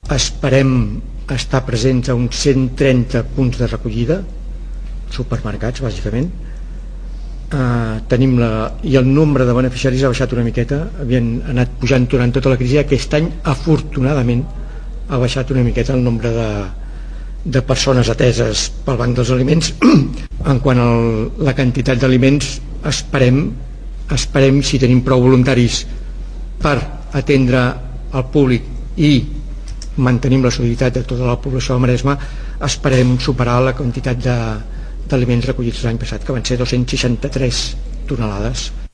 esperem estar presents a uns 130 punts de recollida, supermercats bàsicament. I el nombre de beneficiaris ha baixat una miqueta, havien anat pujant durant tota la crisi. Aquest any afortunadament ha baixat una miqueta el nombre de persones ateses pel Banc dels Aliments. En quant a la quantitat d'aliments, esperem, si tenim prou voluntaris per atendre el públic i mantenim la solidaritat de tota la població del Maresme, esperem superar la quantitat d'aliments recollits l'any passat, que van ser 263 tonelades.